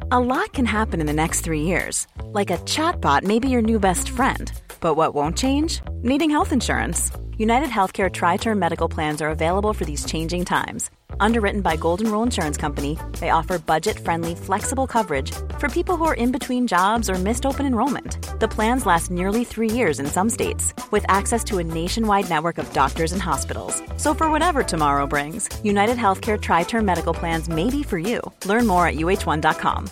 A lot can happen in the next 3 years. Like a chatbot may be your new best friend. But what won't change? Needing health insurance. United Healthcare Tri-Term Medical Plans are available for these changing times. Underwritten by Golden Rule Insurance Company, they offer budget-friendly, flexible coverage for people who are in between jobs or missed open enrollment. The plans last nearly 3 years in some states, with access to a nationwide network of doctors and hospitals. So for whatever tomorrow brings, United Healthcare Tri-Term Medical Plans may be for you. Learn more at uh1.com.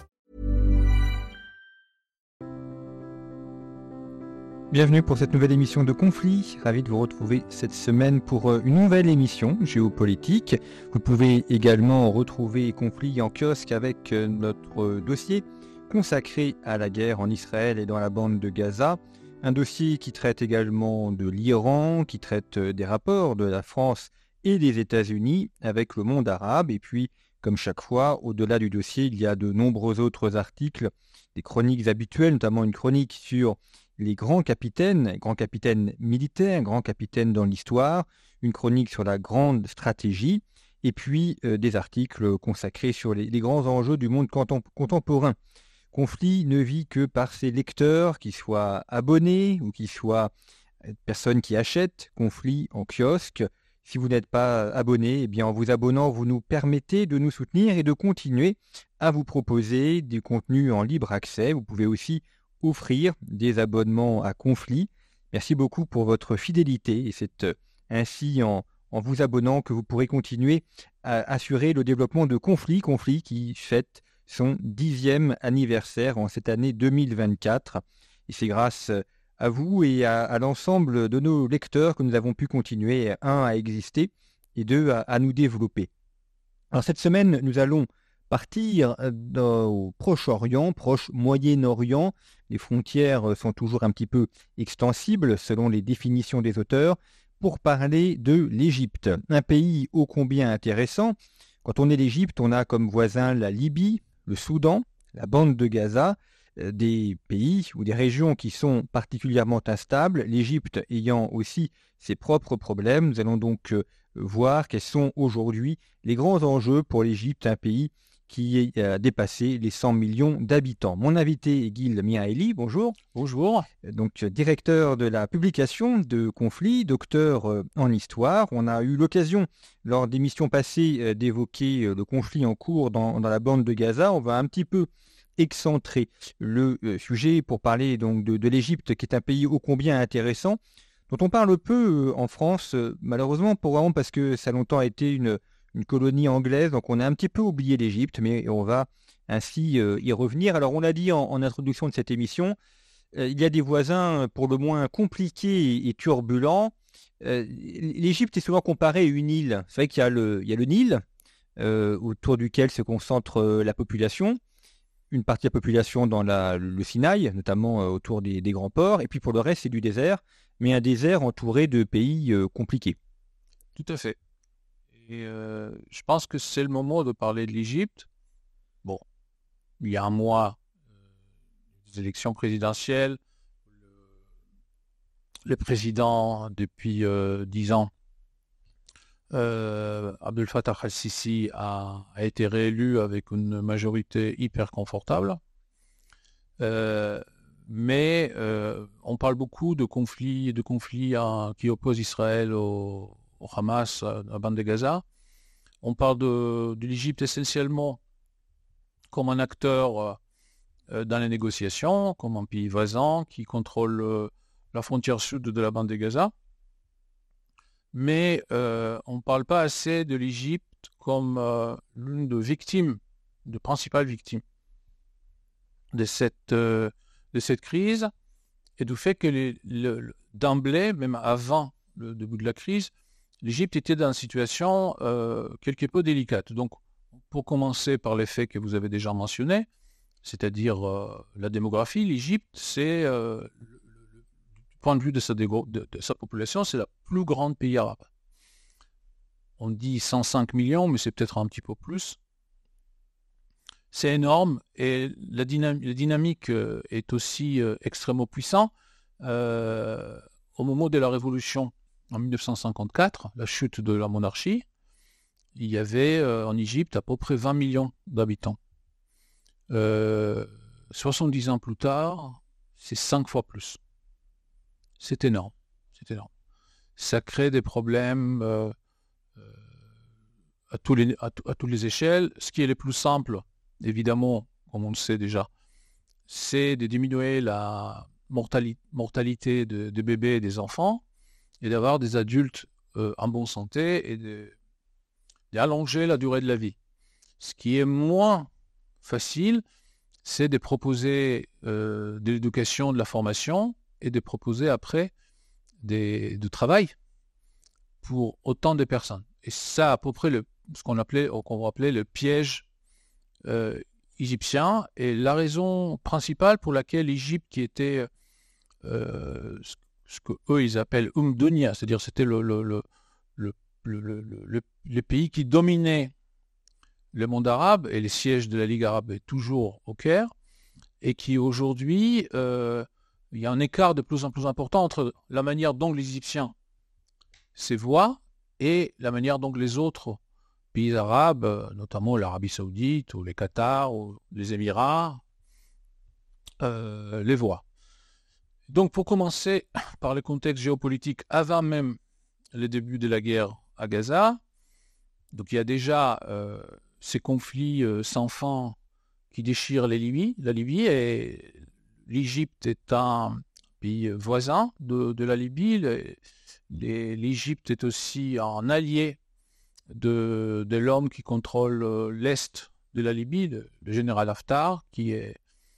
Bienvenue pour cette nouvelle émission de Conflit. Ravi de vous retrouver cette semaine pour une nouvelle émission géopolitique. Vous pouvez également retrouver Conflit en kiosque avec notre dossier consacré à la guerre en Israël et dans la bande de Gaza. Un dossier qui traite également de l'Iran, qui traite des rapports de la France et des États-Unis avec le monde arabe. Et puis, comme chaque fois, au-delà du dossier, il y a de nombreux autres articles, des chroniques habituelles, notamment une chronique sur les grands capitaines militaires, grands capitaines dans l'histoire, une chronique sur la grande stratégie, et puis des articles consacrés sur les grands enjeux du monde contemporain. Conflit ne vit que par ses lecteurs, qu'ils soient abonnés ou qu'ils soient personnes qui achètent Conflit en kiosque. Si vous n'êtes pas abonné, eh bien en vous abonnant, vous nous permettez de nous soutenir et de continuer à vous proposer des contenus en libre accès. Vous pouvez aussi offrir des abonnements à Conflit. Merci beaucoup pour votre fidélité et c'est ainsi en vous abonnant que vous pourrez continuer à assurer le développement de Conflit qui fête son 10e anniversaire en cette année 2024. Et c'est grâce à vous et à l'ensemble de nos lecteurs que nous avons pu continuer, un, à exister et deux, à nous développer. Alors cette semaine, nous allons partir au Proche-Orient, Proche-Moyen-Orient. Les frontières sont toujours un petit peu extensibles selon les définitions des auteurs, pour parler de l'Égypte. Un pays ô combien intéressant. Quand on est l'Égypte, on a comme voisin la Libye, le Soudan, la bande de Gaza, des pays ou des régions qui sont particulièrement instables, l'Égypte ayant aussi ses propres problèmes. Nous allons donc voir quels sont aujourd'hui les grands enjeux pour l'Égypte, un pays qui a dépassé les 100 millions d'habitants. Mon invité est Guil Mihaeli, bonjour. Bonjour. Donc directeur de la publication de Conflit, docteur en histoire. On a eu l'occasion, lors d'émissions passées, d'évoquer le conflit en cours dans la bande de Gaza. On va un petit peu excentrer le sujet pour parler donc de l'Égypte, qui est un pays ô combien intéressant, dont on parle peu en France, malheureusement, probablement parce que ça a longtemps été une colonie anglaise, donc on a un petit peu oublié l'Égypte, mais on va ainsi y revenir. Alors on l'a dit en introduction de cette émission, il y a des voisins pour le moins compliqués et turbulents. L'Égypte est souvent comparée à une île. C'est vrai qu'il y a le Nil, autour duquel se concentre la population, une partie de la population dans le Sinaï, notamment autour des grands ports, et puis pour le reste c'est du désert, mais un désert entouré de pays compliqués. Tout à fait. Et je pense que c'est le moment de parler de l'Égypte. Bon, il y a un mois, des élections présidentielles, le président depuis 10 ans, Abdel Fattah al-Sisi a été réélu avec une majorité hyper confortable. Mais on parle beaucoup de conflits qui opposent Israël au Hamas, à la bande de Gaza. On parle de l'Égypte essentiellement comme un acteur dans les négociations, comme un pays voisin qui contrôle la frontière sud de la bande de Gaza. Mais on ne parle pas assez de l'Égypte comme l'une de principales victimes de cette crise et du fait que d'emblée, même avant le début de la crise, l'Égypte était dans une situation quelque peu délicate. Donc, pour commencer par les faits que vous avez déjà mentionnés, c'est-à-dire la démographie, l'Égypte, c'est, du point de vue de sa population, c'est le plus grand pays arabe. On dit 105 millions, mais c'est peut-être un petit peu plus. C'est énorme et la dynamique est aussi extrêmement puissante. Au moment de la Révolution, en 1954, la chute de la monarchie, il y avait en Égypte à peu près 20 millions d'habitants. 70 ans plus tard, c'est 5 fois plus. C'est énorme. Ça crée des problèmes à toutes les échelles. Ce qui est le plus simple, évidemment, comme on le sait déjà, c'est de diminuer la mortalité de bébés et des enfants et d'avoir des adultes en bonne santé et d'allonger la durée de la vie. Ce qui est moins facile, c'est de proposer de l'éducation, de la formation et de proposer après du travail pour autant de personnes. Et ça, à peu près, ce qu'on va appeler le piège égyptien. Et la raison principale pour laquelle l'Égypte, qui était ce qu'eux ils appellent Dunya, c'est-à-dire c'était le pays qui dominait le monde arabe, et le siège de la Ligue arabe est toujours au Caire, et qui aujourd'hui, il y a un écart de plus en plus important entre la manière dont les Égyptiens se voient et la manière dont les autres pays arabes, notamment l'Arabie Saoudite ou les Qatar ou les Émirats, les voient. Donc pour commencer par le contexte géopolitique avant même le début de la guerre à Gaza, donc il y a déjà ces conflits sans fin qui déchirent la Libye, et l'Égypte est un pays voisin de la Libye. L'Égypte est aussi un allié de l'homme qui contrôle l'est de la Libye, le général Haftar, qui est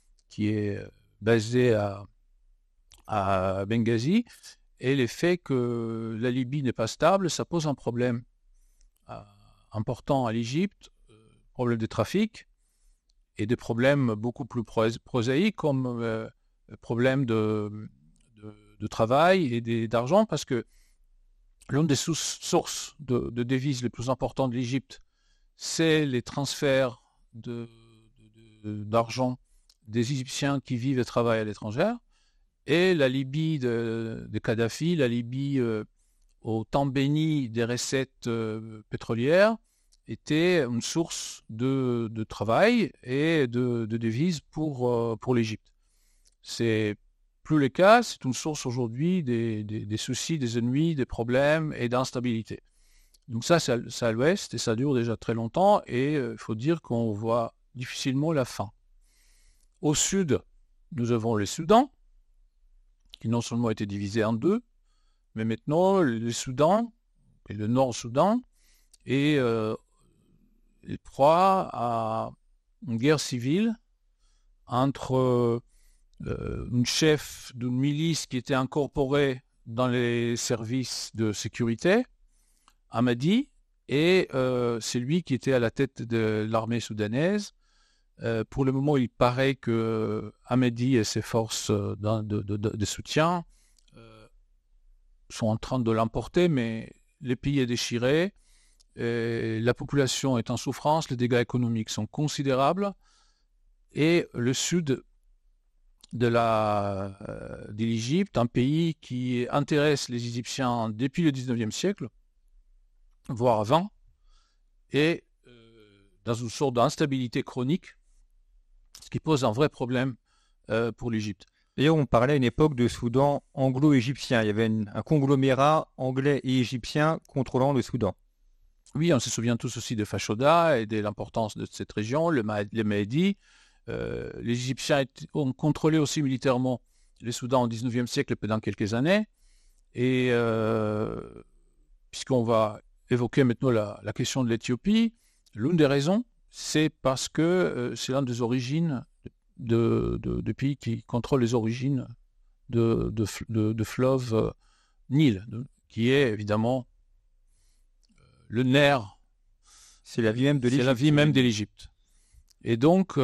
basé à Benghazi. Et le fait que la Libye n'est pas stable, ça pose un problème important à l'Égypte, problème de trafic, et des problèmes beaucoup plus prosaïques comme problème de travail et d'argent, parce que l'une des sources de devises les plus importantes de l'Égypte, c'est les transferts d'argent des Égyptiens qui vivent et travaillent à l'étranger. Et la Libye de Kadhafi, la Libye au temps béni des recettes pétrolières, était une source de travail et de devises pour l'Égypte. C'est plus le cas, c'est une source aujourd'hui des soucis, des ennuis, des problèmes et d'instabilité. Donc ça, c'est à l'ouest et ça dure déjà très longtemps, et il faut dire qu'on voit difficilement la fin. Au sud, nous avons le Soudan, qui non seulement a été divisé en deux, mais maintenant le Soudan et le Nord-Soudan est proie à une guerre civile entre une chef d'une milice qui était incorporée dans les services de sécurité, Hamadi, et c'est lui qui était à la tête de l'armée soudanaise. Pour le moment, il paraît que Hamadi et ses forces de soutien sont en train de l'emporter, mais le pays est déchiré, la population est en souffrance, les dégâts économiques sont considérables, et le sud de l'Égypte, un pays qui intéresse les Égyptiens depuis le 19e siècle, voire avant, est dans une sorte d'instabilité chronique, ce qui pose un vrai problème pour l'Égypte. D'ailleurs, on parlait à une époque de Soudan anglo-égyptien. Il y avait un conglomérat anglais et égyptien contrôlant le Soudan. Oui, on se souvient tous aussi de Fashoda et de l'importance de cette région, les Mahdi. Les Égyptiens ont contrôlé aussi militairement le Soudan au 19e siècle pendant quelques années. Et puisqu'on va évoquer maintenant la question de l'Éthiopie, l'une des raisons, c'est parce que c'est l'une des origines de pays qui contrôle les origines de fleuve Nil, qui est évidemment le nerf. C'est la vie même de l'Égypte. C'est la vie même de l'Égypte. Et donc,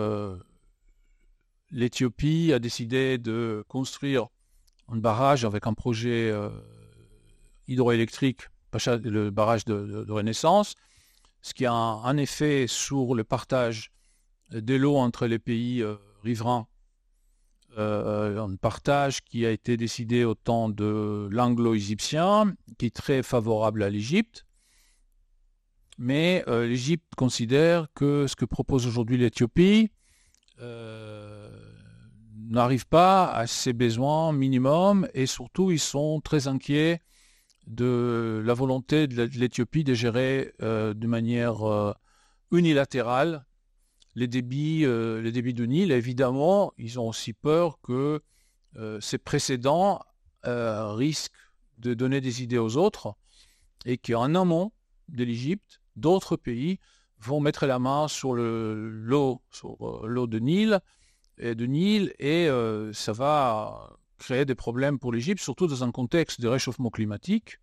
l'Éthiopie a décidé de construire un barrage avec un projet hydroélectrique, le barrage de Renaissance, ce qui a un effet sur le partage de l'eau entre les pays riverains. Un partage qui a été décidé au temps de l'anglo-égyptien, qui est très favorable à l'Égypte. Mais l'Égypte considère que ce que propose aujourd'hui l'Éthiopie, n'arrivent pas à ces besoins minimums et surtout ils sont très inquiets de la volonté de l'Éthiopie de gérer de manière unilatérale les débits du Nil. Et évidemment, ils ont aussi peur que ces précédents risquent de donner des idées aux autres et qu'en amont de l'Égypte, d'autres pays vont mettre la main sur l'eau de Nil et ça va créer des problèmes pour l'Égypte, surtout dans un contexte de réchauffement climatique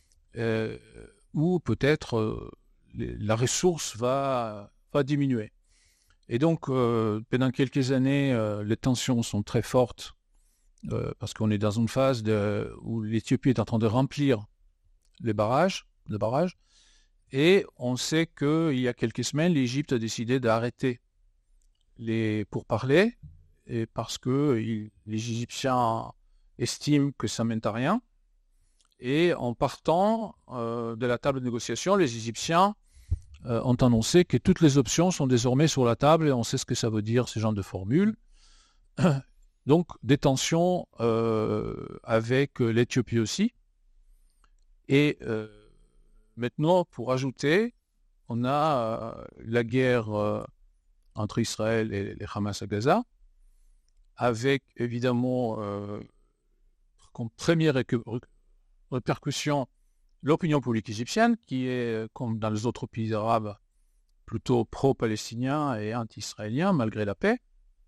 où peut-être la ressource va diminuer. Et donc, pendant quelques années, les tensions sont très fortes parce qu'on est dans une phase où l'Éthiopie est en train de remplir les barrages. Et on sait qu'il y a quelques semaines, l'Égypte a décidé d'arrêter les pourparlers parce que les Égyptiens estiment que ça ne mène à rien. Et en partant de la table de négociation, les Égyptiens ont annoncé que toutes les options sont désormais sur la table et on sait ce que ça veut dire, ce genre de formule. Donc, des tensions avec l'Éthiopie aussi. Et maintenant, pour ajouter, on a la guerre entre Israël et les Hamas à Gaza, avec évidemment comme première répercussion l'opinion publique égyptienne, qui est, comme dans les autres pays arabes, plutôt pro-palestinien et anti-israélien, malgré la paix.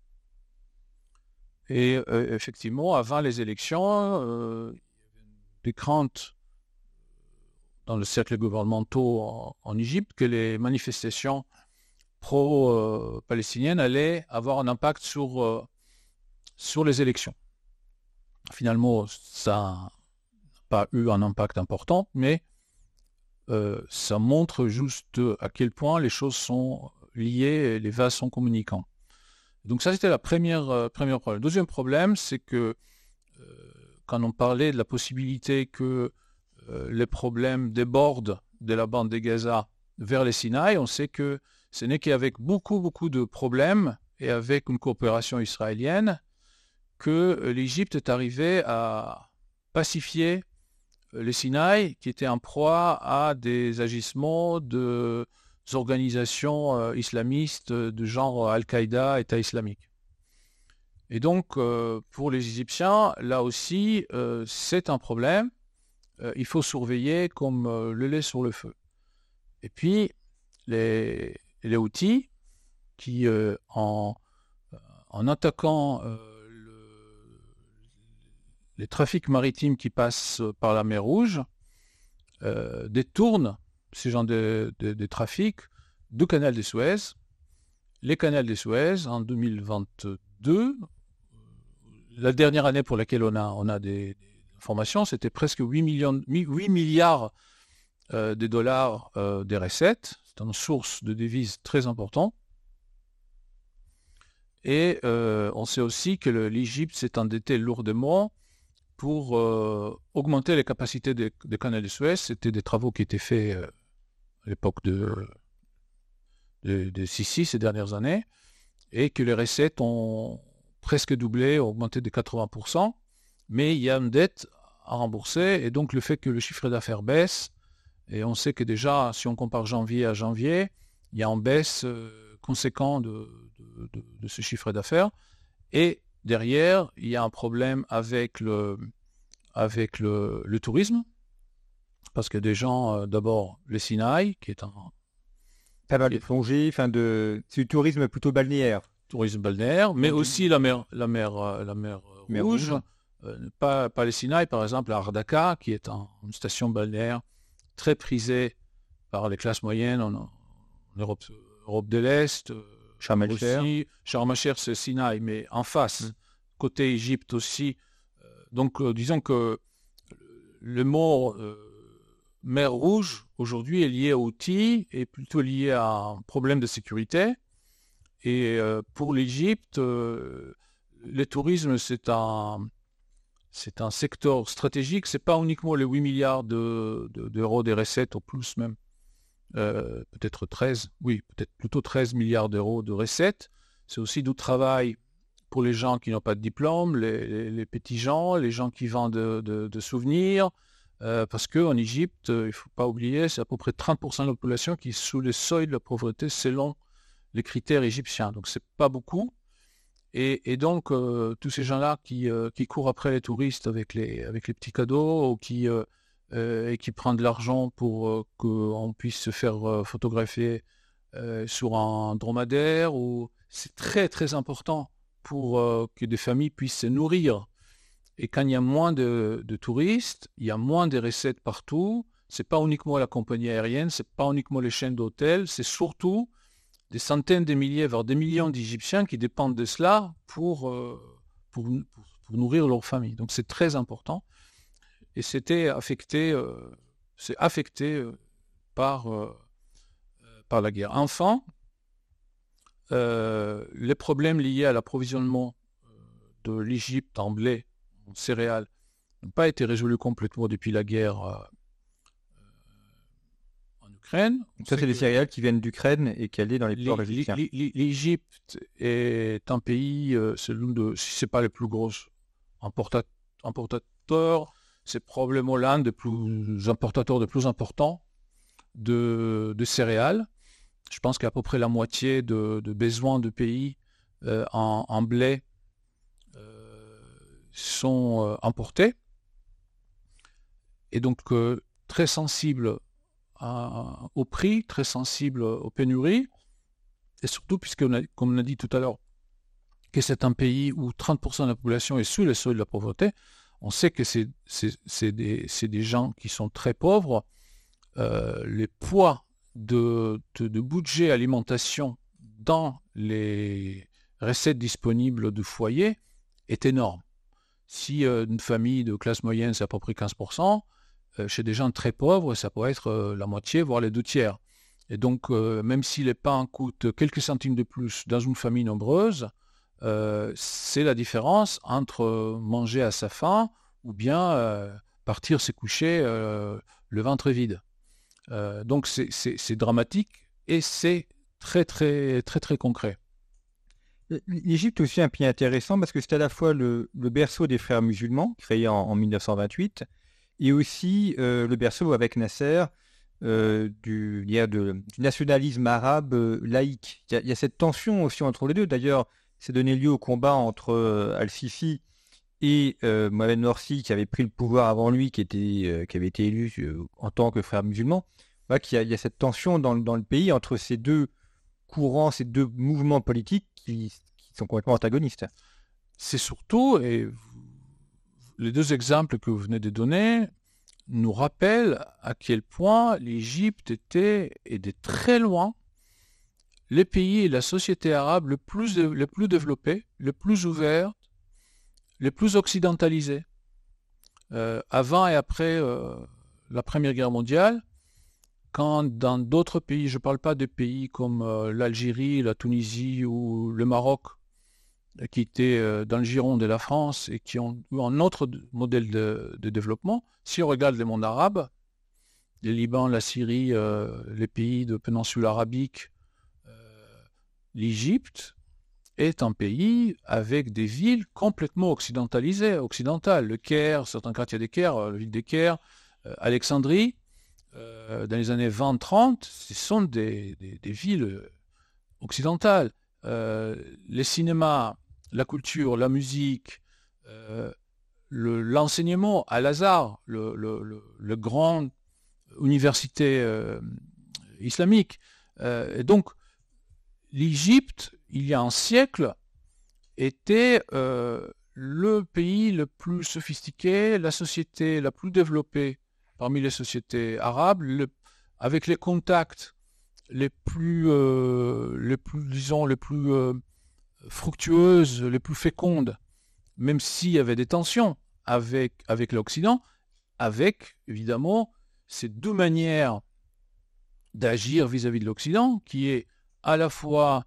Et effectivement, avant les élections, des craintes dans le cercle gouvernemental en Égypte que les manifestations pro-palestiniennes allaient avoir un impact sur les élections. Finalement, ça n'a pas eu un impact important, mais ça montre juste à quel point les choses sont liées et les vases sont communicants. Donc ça, c'était la première problème. Le deuxième problème, c'est que quand on parlait de la possibilité que les problèmes débordent de la bande de Gaza vers les Sinaï, on sait que ce n'est qu'avec beaucoup de problèmes et avec une coopération israélienne que l'Égypte est arrivée à pacifier les Sinaï, qui étaient en proie à des agissements des organisations islamistes de genre Al-Qaïda, État islamique. Et donc, pour les Égyptiens, là aussi, c'est un problème. Il faut surveiller comme le lait sur le feu. Et puis, les Houthis, qui, en attaquant les trafics maritimes qui passent par la mer Rouge, détournent ces genres de trafics du canal de Suez. Les canals de Suez, en 2022, la dernière année pour laquelle on a des informations, c'était presque 8 milliards de dollars des recettes. C'est une source de devises très importante. Et on sait aussi que l'Égypte s'est endettée lourdement pour augmenter les capacités des canaux de Suez. C'était des travaux qui étaient faits à l'époque de Sisi ces dernières années, et que les recettes ont presque doublé, ont augmenté de 80%, mais il y a une dette à rembourser, et donc le fait que le chiffre d'affaires baisse, et on sait que déjà, si on compare janvier à janvier, il y a une baisse conséquente de ce chiffre d'affaires, et derrière, il y a un problème avec le tourisme, parce que des gens, d'abord, le Sinaï, qui est un... Pas mal de plongée, c'est du tourisme plutôt balnéaire. Tourisme balnéaire, mais aussi la mer Rouge. Pas le Sinaï, par exemple, à Ardaka, qui est une station balnéaire très prisée par les classes moyennes en Europe de l'Est. Sharm el-Sheikh. Sharm el-Sheikh, c'est Sinaï, mais en face, côté Égypte aussi. Donc, disons que le mot mer Rouge, aujourd'hui, est lié aux Houthis et plutôt lié à un problème de sécurité. Et pour l'Égypte, le tourisme, c'est un secteur stratégique. Ce n'est pas uniquement les 8 milliards d'euros des recettes, au plus même. Peut-être 13 milliards d'euros de recettes. c'est aussi du travail pour les gens qui n'ont pas de diplôme, les petits gens, les gens qui vendent de souvenirs, parce qu'en Égypte, il ne faut pas oublier, c'est à peu près 30% de la population qui est sous le seuil de la pauvreté selon les critères égyptiens. Donc, ce n'est pas beaucoup. Et donc, tous ces gens-là qui courent après les touristes avec les petits cadeaux ou et qui prennent de l'argent pour qu'on puisse se faire photographier sur un dromadaire, c'est très, très important pour que des familles puissent se nourrir. Et quand il y a moins de touristes, il y a moins de recettes partout. Ce n'est pas uniquement la compagnie aérienne, ce n'est pas uniquement les chaînes d'hôtels, c'est surtout des centaines de milliers, voire des millions d'Égyptiens qui dépendent de cela pour nourrir leur famille. Donc c'est très important. Et c'est affecté par la guerre. Enfin, les problèmes liés à l'approvisionnement de l'Égypte en blé, en céréales, n'ont pas été résolus complètement depuis la guerre en Ukraine. Ça, c'est des céréales qui viennent d'Ukraine et qui allaient dans les ports égyptiens. L'Égypte est un pays, c'est l'un de, si ce n'est pas le plus gros importateur, c'est probablement l'un des plus importateurs de plus importants de céréales. Je pense qu'à peu près la moitié de besoins du pays en blé sont importés. Et donc très sensible au prix, très sensible aux pénuries. Et surtout, comme on a dit tout à l'heure, que c'est un pays où 30% de la population est sous le seuil de la pauvreté, on sait que c'est des gens qui sont très pauvres. Les poids de budget alimentation dans les recettes disponibles du foyer est énorme. Si une famille de classe moyenne, c'est à peu près 15%, chez des gens très pauvres, ça peut être la moitié, voire les 2/3. Et donc, même si les pains coûtent quelques centimes de plus dans une famille nombreuse, c'est la différence entre manger à sa faim ou bien partir se coucher le ventre vide. Donc c'est dramatique et c'est très très très très concret. L'Égypte est aussi un pays intéressant parce que c'est à la fois le berceau des frères musulmans, créé en 1928, et aussi le berceau avec Nasser du nationalisme arabe laïque. Il y a cette tension aussi entre les deux. D'ailleurs, c'est donné lieu au combat entre Al-Sisi et Mohamed Morsi, qui avait pris le pouvoir avant lui, qui avait été élu en tant que frère musulman. Voilà, il y a cette tension dans le pays entre ces deux courants, ces deux mouvements politiques qui sont complètement antagonistes. C'est surtout, et les deux exemples que vous venez de donner nous rappellent à quel point l'Égypte était de très loin les pays et la société arabe le plus développés, le plus ouverts, les plus occidentalisés. Avant et après la Première Guerre mondiale, quand dans d'autres pays, je ne parle pas de pays comme l'Algérie, la Tunisie ou le Maroc, qui étaient dans le giron de la France et qui ont eu un autre modèle de développement, si on regarde le monde arabe, le Liban, la Syrie, les pays de péninsule arabique, l'Égypte est un pays avec des villes complètement occidentales. Le Caire, certains quartiers des Caire, la ville des Caire, Alexandrie, dans les années 20-30, ce sont des villes occidentales. Les cinémas, la culture, la musique, l'enseignement à Al-Azhar, le grand université islamique. Et donc, l'Égypte, il y a un siècle, était le pays le plus sophistiqué, la société la plus développée parmi les sociétés arabes, avec les contacts les plus fructueuses, les plus fécondes, même s'il y avait des tensions avec l'Occident, avec évidemment ces deux manières d'agir vis-à-vis de l'Occident, qui est à la fois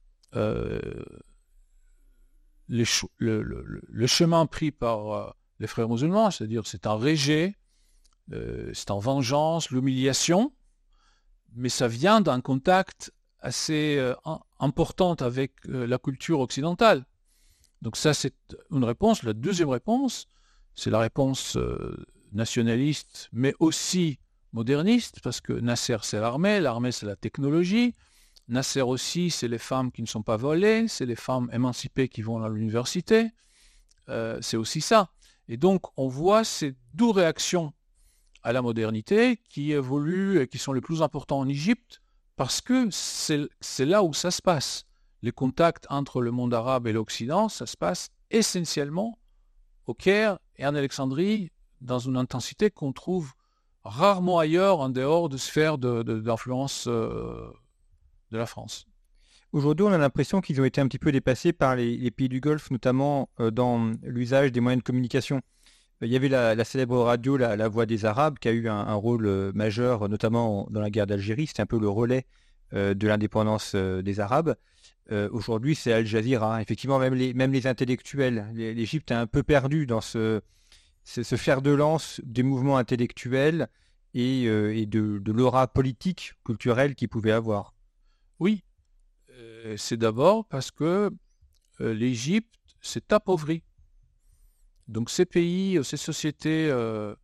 le chemin pris par les frères musulmans, c'est-à-dire c'est un rejet, c'est en vengeance, l'humiliation, mais ça vient d'un contact assez importante avec la culture occidentale. Donc ça, c'est une réponse. La deuxième réponse, c'est la réponse nationaliste, mais aussi moderniste, parce que Nasser, c'est l'armée, c'est la technologie. Nasser aussi, c'est les femmes qui ne sont pas volées, c'est les femmes émancipées qui vont à l'université. C'est aussi ça. Et donc, on voit ces deux réactions à la modernité qui évoluent et qui sont les plus importants en Égypte, parce que c'est là où ça se passe. Les contacts entre le monde arabe et l'Occident, ça se passe essentiellement au Caire et en Alexandrie, dans une intensité qu'on trouve rarement ailleurs, en dehors de sphères d'influence de la France. Aujourd'hui, on a l'impression qu'ils ont été un petit peu dépassés par les pays du Golfe, notamment dans l'usage des moyens de communication. Il y avait la célèbre radio, la Voix des Arabes, qui a eu un rôle majeur, notamment dans la guerre d'Algérie. C'était un peu le relais de l'indépendance des Arabes. Aujourd'hui, c'est Al Jazeera. Effectivement, même les intellectuels. L'Égypte a un peu perdu dans ce fer de lance des mouvements intellectuels et de l'aura politique, culturelle qu'ils pouvaient avoir. Oui, c'est d'abord parce que l'Égypte s'est appauvrie. Donc ces pays, ces sociétés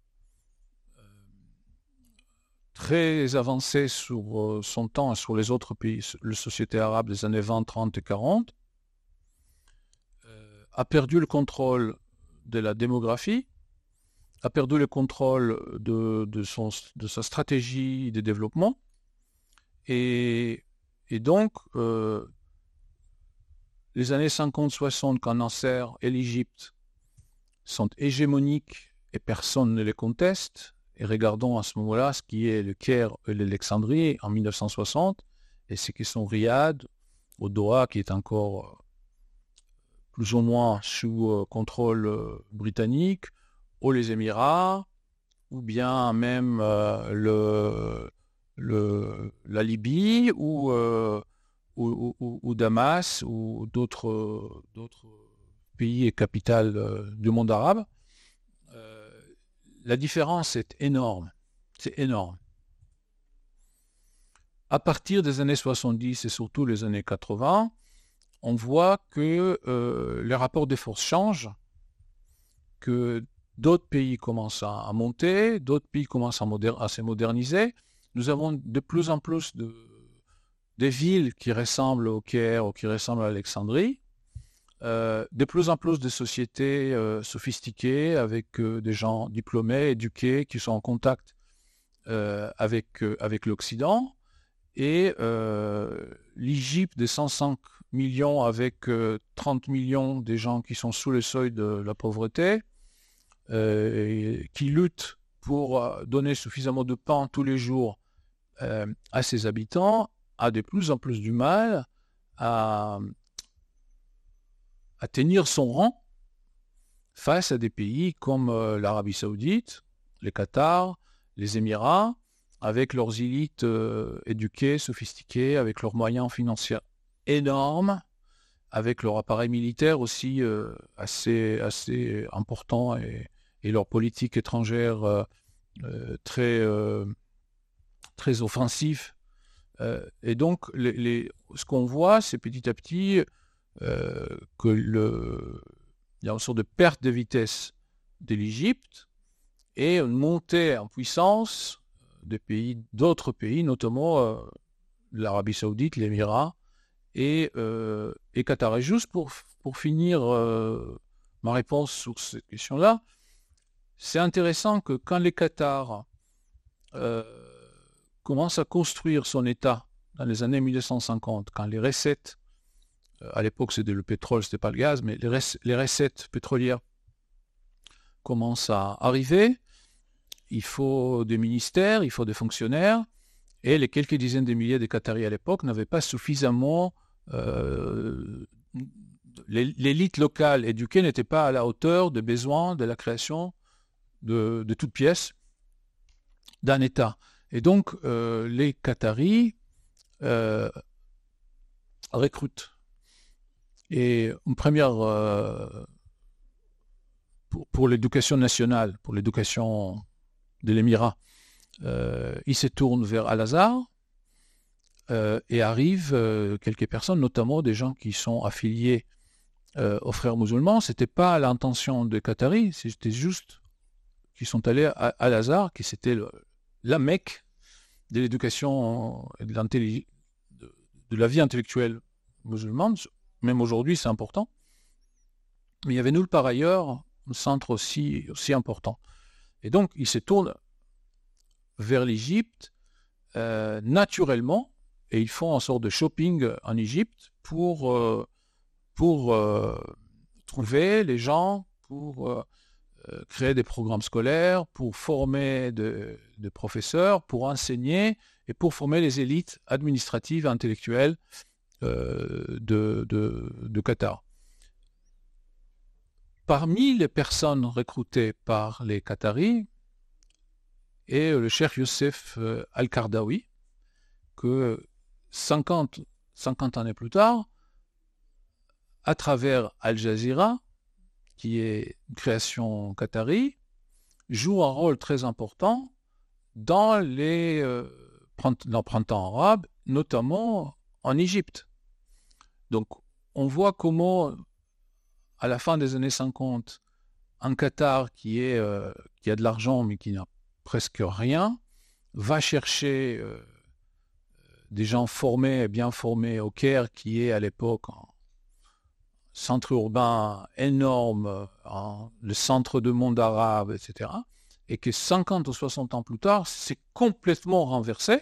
très avancées sur son temps et sur les autres pays, les sociétés arabes des années 20, 30 et 40, a perdu le contrôle de la démographie, a perdu le contrôle de sa stratégie de développement, et donc les années 50-60, quand Nasser et l'Égypte sont hégémoniques et personne ne les conteste, et regardons à ce moment-là ce qui est le Caire et l'Alexandrie en 1960, et ce qui sont Riyad, au Doha, qui est encore plus ou moins sous contrôle britannique, ou les Émirats, ou bien même la Libye, ou Damas, ou d'autres pays et capitales du monde arabe. La différence est énorme. C'est énorme. À partir des années 70 et surtout les années 80, on voit que les rapports de force changent, que d'autres pays commencent à monter, d'autres pays commencent à se moderniser. Nous avons de plus en plus des villes qui ressemblent au Caire ou qui ressemblent à Alexandrie, de plus en plus de sociétés sophistiquées avec des gens diplômés, éduqués, qui sont en contact avec l'Occident. Et l'Égypte de 105 millions avec 30 millions de gens qui sont sous le seuil de la pauvreté, qui luttent pour donner suffisamment de pain tous les jours à ses habitants, a de plus en plus du mal à tenir son rang face à des pays comme l'Arabie Saoudite, le Qatar, les Émirats, avec leurs élites éduquées, sophistiquées, avec leurs moyens financiers énormes, avec leur appareil militaire aussi assez important et leur politique étrangère très offensif. Et donc, ce qu'on voit, c'est petit à petit qu'il y a une sorte de perte de vitesse de l'Égypte et une montée en puissance d'autres pays, notamment l'Arabie Saoudite, l'Émirat et Qatar. Et juste pour finir ma réponse sur cette question-là, c'est intéressant que quand les Qatar commencent à construire son État dans les années 1950, quand les recettes, à l'époque c'était le pétrole, c'était pas le gaz, mais les recettes pétrolières commencent à arriver, il faut des ministères, il faut des fonctionnaires, et les quelques dizaines de milliers de Qataris à l'époque n'avaient pas suffisamment... l'élite locale éduquée n'était pas à la hauteur des besoins de la création de toutes pièces d'un État. Et donc, les Qataris recrutent. Et une première... pour l'éducation nationale, pour l'éducation de l'Émirat, ils se tournent vers Al-Azhar. et arrivent quelques personnes, notamment des gens qui sont affiliés aux frères musulmans. Ce n'était pas l'intention des Qataris, c'était juste qu'ils sont allés à Al-Azhar, qui c'était la Mecque de l'éducation et de la vie intellectuelle musulmane. Même aujourd'hui, c'est important. Mais il y avait nulle part ailleurs un centre aussi important. Et donc, ils se tournent vers l'Égypte naturellement, et ils font une sorte de shopping en Égypte pour trouver les gens, pour créer des programmes scolaires, pour former de professeurs, pour enseigner et pour former les élites administratives et intellectuelles de Qatar. Parmi les personnes recrutées par les Qataris est le cheikh Youssef Al-Qaradawi, que 50 années plus tard, à travers Al Jazeera, qui est une création qatari, joue un rôle très important dans le printemps arabe, notamment en Égypte. Donc, on voit comment, à la fin des années 50, un Qatar qui a de l'argent mais qui n'a presque rien, va chercher des gens formés, bien formés au Caire, qui est à l'époque un centre urbain énorme, le centre du monde arabe, etc. Et que 50 ou 60 ans plus tard, c'est complètement renversé.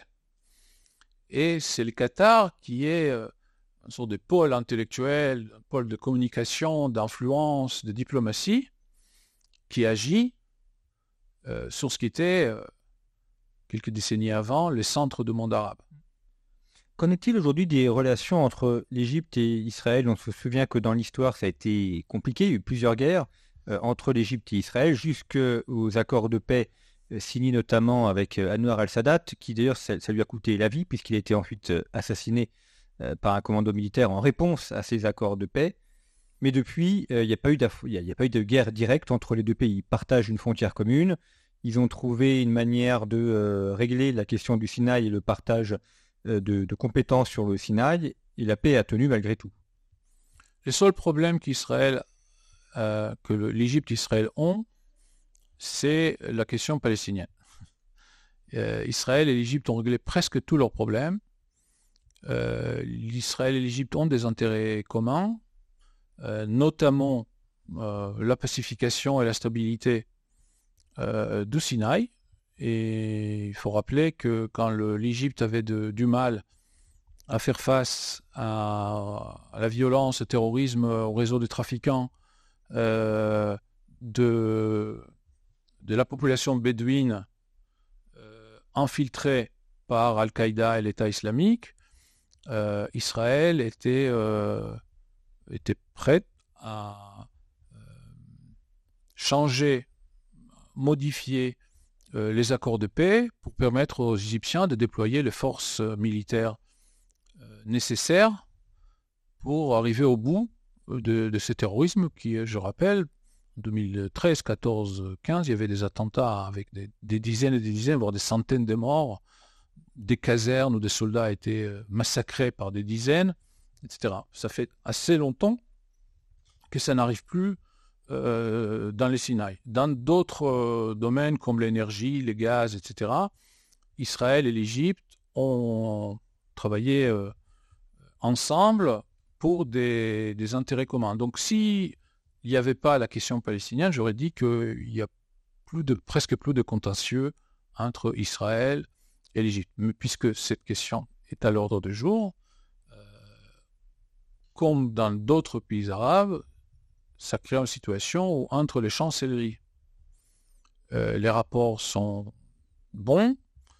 Et c'est le Qatar qui est une sorte de pôle intellectuel, un pôle de communication, d'influence, de diplomatie, qui agit sur ce qui était, quelques décennies avant, le centre du monde arabe. Qu'en est-il aujourd'hui des relations entre l'Égypte et Israël? On se souvient que dans l'histoire, ça a été compliqué. Il y a eu plusieurs guerres entre l'Égypte et Israël, jusqu'aux accords de paix signés notamment avec Anwar al-Sadat, qui d'ailleurs, ça lui a coûté la vie, puisqu'il a été ensuite assassiné par un commando militaire en réponse à ces accords de paix. Mais depuis, il n'y a pas eu de guerre directe entre les deux pays. Ils partagent une frontière commune. Ils ont trouvé une manière de régler la question du Sinaï et le partage de compétences sur le Sinaï, et la paix a tenu malgré tout. Les seuls problèmes que l'Égypte et Israël ont, c'est la question palestinienne. Israël et l'Égypte ont réglé presque tous leurs problèmes. L'Israël et l'Égypte ont des intérêts communs, notamment la pacification et la stabilité du Sinaï. Et il faut rappeler que quand l'Égypte avait du mal à faire face à la violence, au terrorisme, au réseau de trafiquants, de la population bédouine infiltrée par Al-Qaïda et l'État islamique, Israël était prête à changer, modifier les accords de paix pour permettre aux Égyptiens de déployer les forces militaires nécessaires pour arriver au bout de ce terrorisme qui, je rappelle, en 2013, 14, 15, il y avait des attentats avec des dizaines et des dizaines, voire des centaines de morts, des casernes où des soldats étaient massacrés par des dizaines, etc. Ça fait assez longtemps que ça n'arrive plus dans les Sinaï. Dans d'autres domaines comme l'énergie, les gaz, etc., Israël et l'Égypte ont travaillé ensemble pour des intérêts communs. Donc s'il n'y avait pas la question palestinienne, j'aurais dit qu'il y a presque plus de contentieux entre Israël et l'Égypte. Mais puisque cette question est à l'ordre du jour, comme dans d'autres pays arabes, ça crée une situation où entre les chancelleries, les rapports sont bons,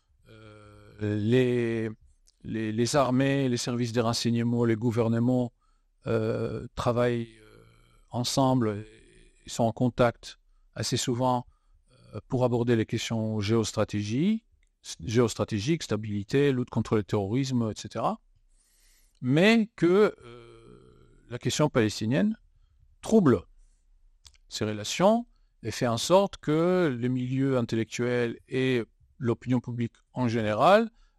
les armées, les services de renseignement, les gouvernements travaillent ensemble, ils sont en contact assez souvent pour aborder les questions géostratégiques, stabilité, lutte contre le terrorisme, etc. Mais que la question palestinienne trouble ces relations et fait en sorte que le milieu intellectuel et l'opinion publique en général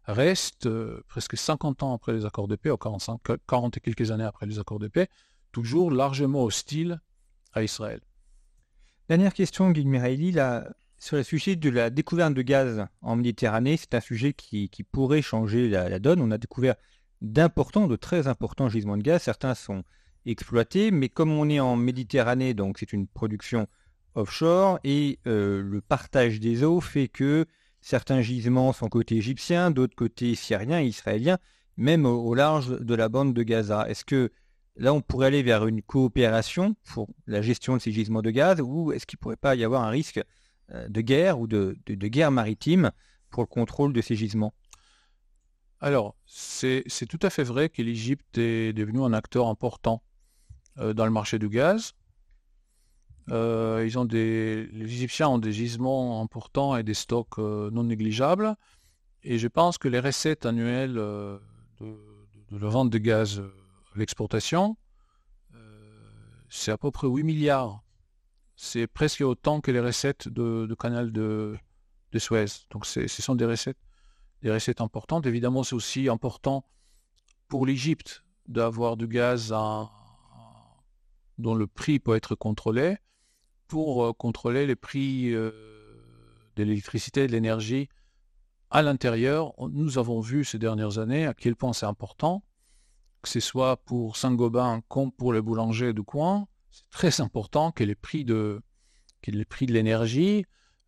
reste, presque 50 ans après les accords de paix, ou 40 et quelques années après les accords de paix, toujours largement hostile à Israël. Dernière question, Guy Miraili, sur le sujet de la découverte de gaz en Méditerranée, c'est un sujet qui pourrait changer la donne. On a découvert de très importants gisements de gaz. Certains sont exploités, mais comme on est en Méditerranée, donc c'est une production offshore, et le partage des eaux fait que certains gisements sont côté égyptien, d'autres côté syrien et israélien, même au large de la bande de Gaza. Est-ce que là, on pourrait aller vers une coopération pour la gestion de ces gisements de gaz, ou est-ce qu'il ne pourrait pas y avoir un risque de guerre ou de guerre maritime pour le contrôle de ces gisements? Alors, c'est tout à fait vrai que l'Égypte est devenue un acteur important dans le marché du gaz. Les Égyptiens ont des gisements importants et des stocks non négligeables. Et je pense que les recettes annuelles de la vente de gaz à l'exportation, c'est à peu près 8 milliards. C'est presque autant que les recettes de canal de Suez. Donc ce sont des recettes importantes. Évidemment, c'est aussi important pour l'Égypte d'avoir du gaz dont le prix peut être contrôlé, pour contrôler les prix de l'électricité et de l'énergie à l'intérieur. Nous avons vu ces dernières années à quel point c'est important, que ce soit pour Saint-Gobain comme pour les boulangers du coin. C'est très important que les prix de l'énergie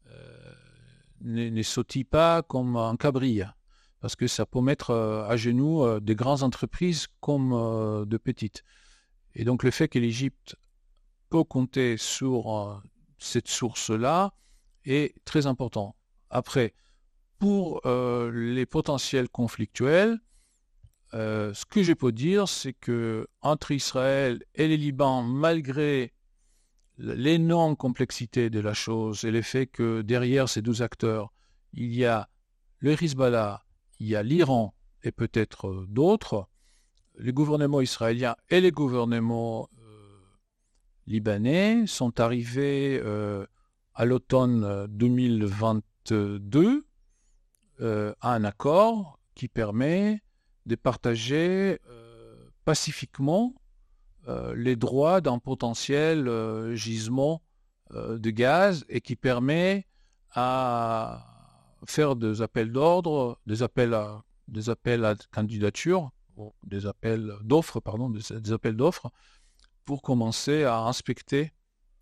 ne sautillent pas comme un cabril, parce que ça peut mettre à genoux des grandes entreprises comme de petites. Et donc le fait que l'Égypte peut compter sur cette source-là est très important. Après, pour les potentiels conflictuels, ce que je peux dire, c'est que entre Israël et le Liban, malgré l'énorme complexité de la chose et le fait que derrière ces deux acteurs, il y a le Hezbollah, il y a l'Iran et peut-être d'autres, les gouvernements israéliens et les gouvernements libanais sont arrivés à l'automne 2022 à un accord qui permet de partager pacifiquement les droits d'un potentiel gisement de gaz, et qui permet à faire des appels d'ordre, des appels à candidature, des appels d'offres, pour commencer à inspecter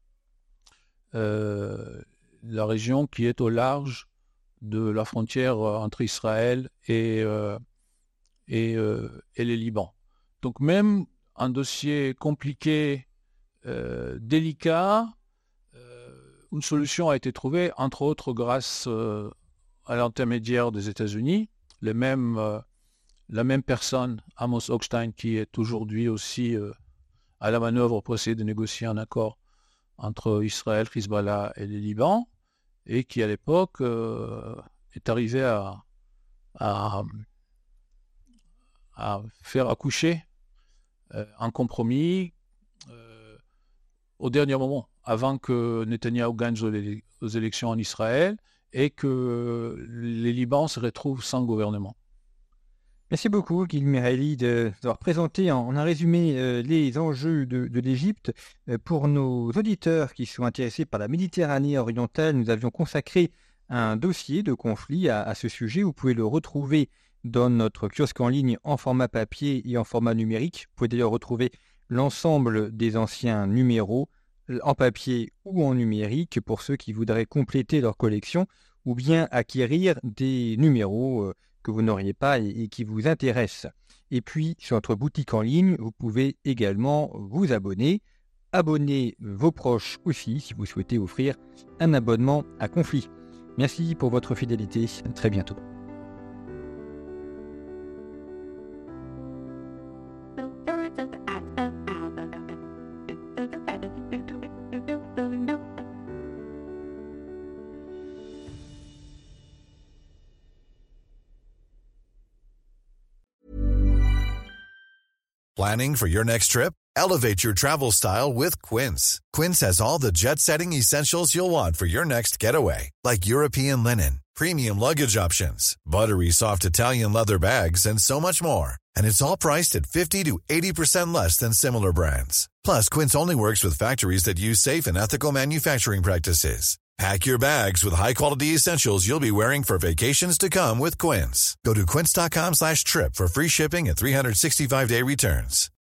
la région qui est au large de la frontière entre Israël et le Liban. Donc même un dossier compliqué, délicat, une solution a été trouvée, entre autres grâce à l'intermédiaire des États-Unis. La même personne, Amos Hochstein, qui est aujourd'hui aussi à la manœuvre pour essayer de négocier un accord entre Israël, Hezbollah et le Liban, et qui à l'époque est arrivé à faire accoucher un compromis au dernier moment, avant que Netanyahou gagne aux élections en Israël et que les Libans se retrouvent sans gouvernement. Merci beaucoup, Guy Miraili, d'avoir présenté en un résumé les enjeux de l'Égypte. Pour nos auditeurs qui sont intéressés par la Méditerranée orientale, nous avions consacré un dossier de conflit à ce sujet. Vous pouvez le retrouver dans notre kiosque en ligne en format papier et en format numérique. Vous pouvez d'ailleurs retrouver l'ensemble des anciens numéros en papier ou en numérique pour ceux qui voudraient compléter leur collection ou bien acquérir des numéros que vous n'auriez pas et qui vous intéressent. Et puis, sur notre boutique en ligne, vous pouvez également vous abonner. Abonnez vos proches aussi si vous souhaitez offrir un abonnement à Conflit. Merci pour votre fidélité. À très bientôt. Planning for your next trip? Elevate your travel style with Quince. Quince has all the jet-setting essentials you'll want for your next getaway, like European linen, premium luggage options, buttery soft Italian leather bags, and so much more. And it's all priced at 50 to 80% less than similar brands. Plus, Quince only works with factories that use safe and ethical manufacturing practices. Pack your bags with high-quality essentials you'll be wearing for vacations to come with Quince. Go to quince.com/trip for free shipping and 365-day returns.